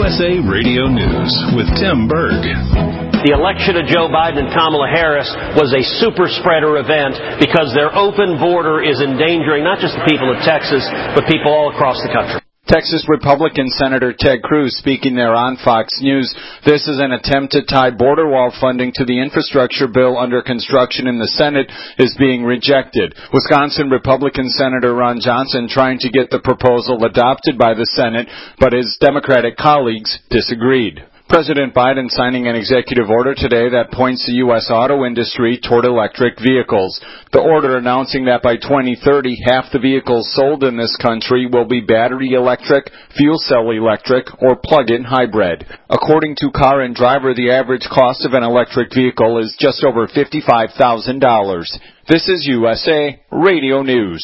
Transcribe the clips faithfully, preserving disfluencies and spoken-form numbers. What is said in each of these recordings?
S A Radio News with Tim Berg. The election of Joe Biden and Kamala Harris was a super spreader event because their open border is endangering not just the people of Texas, but people all across the country. Texas Republican Senator Ted Cruz speaking there on Fox News. This is an attempt to tie border wall funding to the infrastructure bill under construction in the Senate is being rejected. Wisconsin Republican Senator Ron Johnson trying to get the proposal adopted by the Senate, but his Democratic colleagues disagreed. President Biden signing an executive order today that points the U S auto industry toward electric vehicles. The order announcing that by twenty thirty, half the vehicles sold in this country will be battery electric, fuel cell electric, or plug-in hybrid. According to Car and Driver, the average cost of an electric vehicle is just over fifty-five thousand dollars. This is U S A Radio News.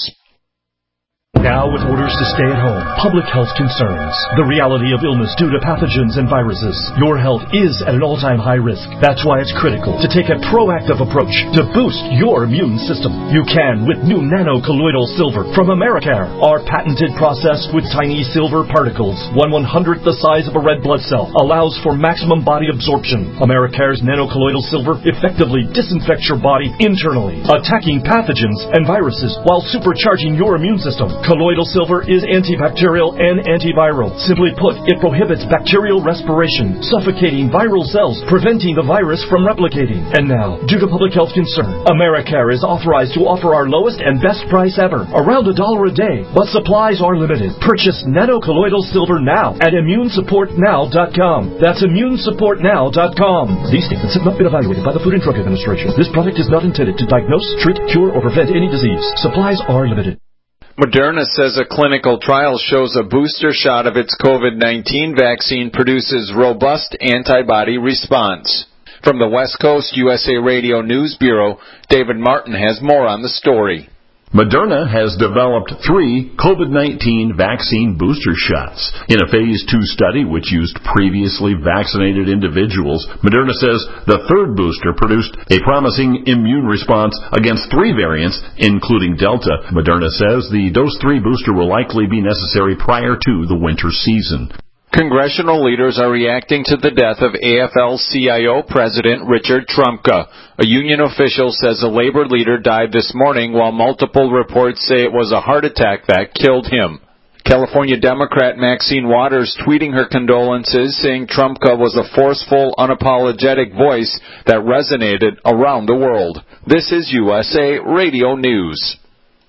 Now with orders to stay at home, public health concerns, the reality of illness due to pathogens and viruses. Your health is at an all-time high risk. That's why it's critical to take a proactive approach to boost your immune system. You can with new nano-colloidal silver from Americare. Our patented process with tiny silver particles, one one-hundredth the size of a red blood cell, allows for maximum body absorption. Americare's nano-colloidal silver effectively disinfects your body internally, attacking pathogens and viruses while supercharging your immune system. Colloidal silver is antibacterial and antiviral. Simply put, it prohibits bacterial respiration, suffocating viral cells, preventing the virus from replicating. And now, due to public health concern, Americare is authorized to offer our lowest and best price ever, around a dollar a day. But supplies are limited. Purchase nano-colloidal silver now at immune support now dot com. That's immune support now dot com. These statements have not been evaluated by the Food and Drug Administration. This product is not intended to diagnose, treat, cure, or prevent any disease. Supplies are limited. Moderna says a clinical trial shows a booster shot of its COVID nineteen vaccine produces robust antibody response. From the West Coast U S A Radio News Bureau, David Martin has more on the story. Moderna has developed three COVID nineteen vaccine booster shots. In a phase two study which used previously vaccinated individuals, Moderna says the third booster produced a promising immune response against three variants, including Delta. Moderna says the dose three booster will likely be necessary prior to the winter season. Congressional leaders are reacting to the death of A F L C I O President Richard Trumka. A union official says a labor leader died this morning, while multiple reports say it was a heart attack that killed him. California Democrat Maxine Waters tweeting her condolences, saying Trumka was a forceful, unapologetic voice that resonated around the world. This is U S A Radio News.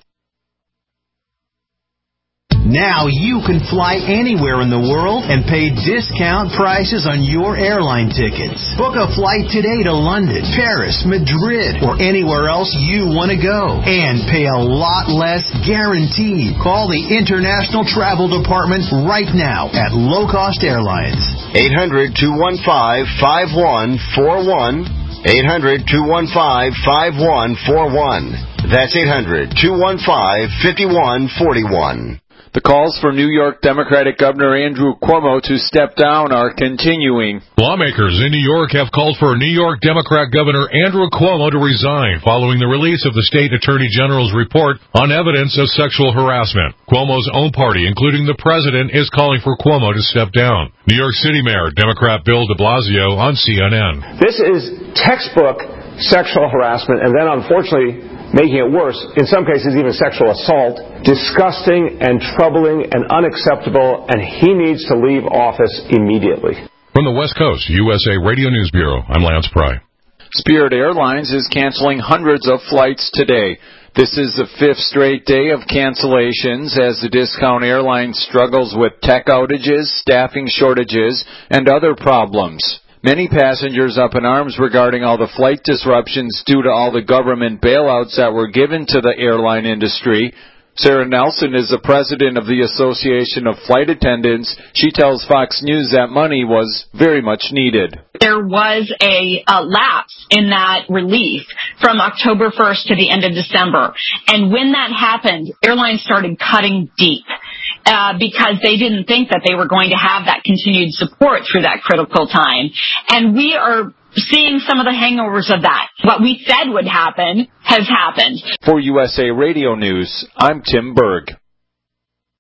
Now you can fly anywhere in the world and pay discount prices on your airline tickets. Book a flight today to London, Paris, Madrid, or anywhere else you want to go. And pay a lot less guaranteed. Call the International Travel Department right now at Low Cost Airlines. eight hundred, two one five, five one four one. eight hundred, two one five, five one four one. That's eight hundred, two one five, five one four one. The calls for New York Democratic Governor Andrew Cuomo to step down are continuing. Lawmakers in New York have called for New York Democrat Governor Andrew Cuomo to resign following the release of the state attorney general's report on evidence of sexual harassment. Cuomo's own party, including the president, is calling for Cuomo to step down. New York City Mayor Democrat Bill de Blasio on C N N. This is textbook sexual harassment, and then unfortunately making it worse, in some cases even sexual assault, disgusting and troubling and unacceptable, and he needs to leave office immediately. From the West Coast, U S A Radio News Bureau, I'm Lance Pry. Spirit Airlines is canceling hundreds of flights today. This is the fifth straight day of cancellations as the discount airline struggles with tech outages, staffing shortages, and other problems. Many passengers up in arms regarding all the flight disruptions due to all the government bailouts that were given to the airline industry. Sarah Nelson is the president of the Association of Flight Attendants. She tells Fox News that money was very much needed. There was a, a lapse in that relief from October first to the end of December. And when that happened, airlines started cutting deep. Uh, because they didn't think that they were going to have that continued support through that critical time. And we are seeing some of the hangovers of that. What we said would happen has happened. For U S A Radio News, I'm Tim Berg.